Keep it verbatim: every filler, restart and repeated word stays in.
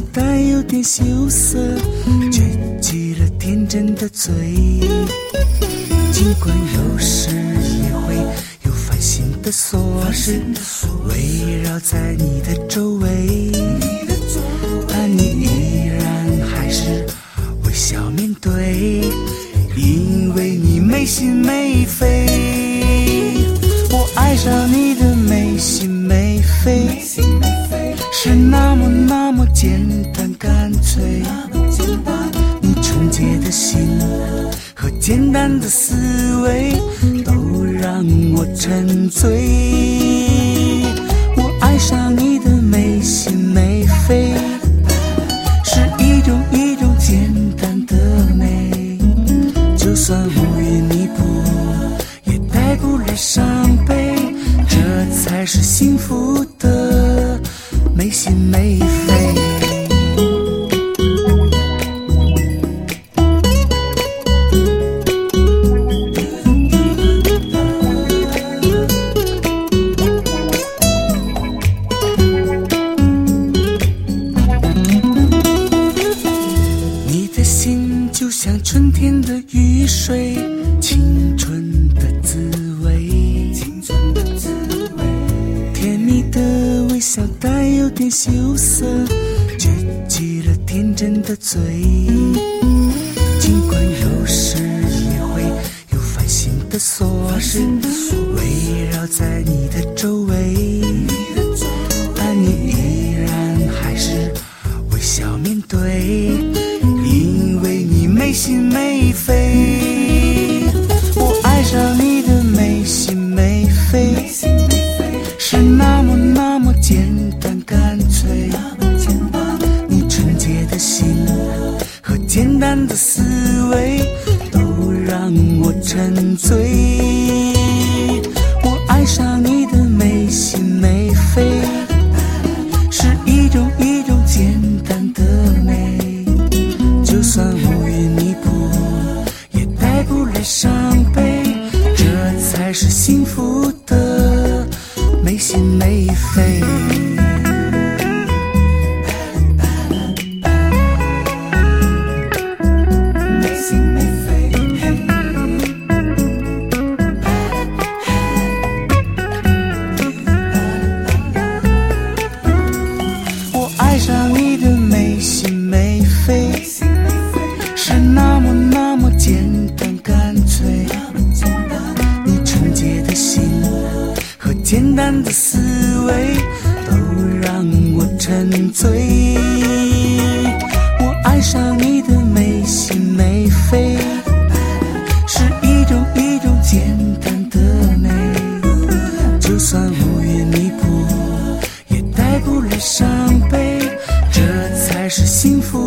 带有点羞涩，撅起了天真的嘴。尽管有时也会有烦心的琐事围绕在你的周围，但你依然还是微笑面对，因为你没心没肺。我爱上你的没心没肺，是那么那么简单干脆。你纯洁的心和简单的思维都让我沉醉。我爱上你的没心没肺，是一种一种简单的美，就算无语弥补也带不来伤悲，这才是幸福的没心没肺。你的心就像春天的雨水，青春的滋味，甜蜜的微笑带有点羞涩，撅起了天真的嘴。尽管有时也会有烦心的琐事围绕在你的周围，但你依然还是微笑面对，因为你没心没肺。我爱上你的没心没肺，是那么那么简单干脆。你纯洁的心和简单的思维都让我沉醉。我爱上你的没心没肺，是一种一种简单的美，就算无语弥补也带不来伤悲，这才是幸福的没心没肺。我爱上你的没心没肺，是那么那么简单干脆。你纯洁的心和简单的思维都让我沉醉。我爱上你的没心没肺，是一种一种简单的美，就算无语弥补也带不来伤悲，这才是幸福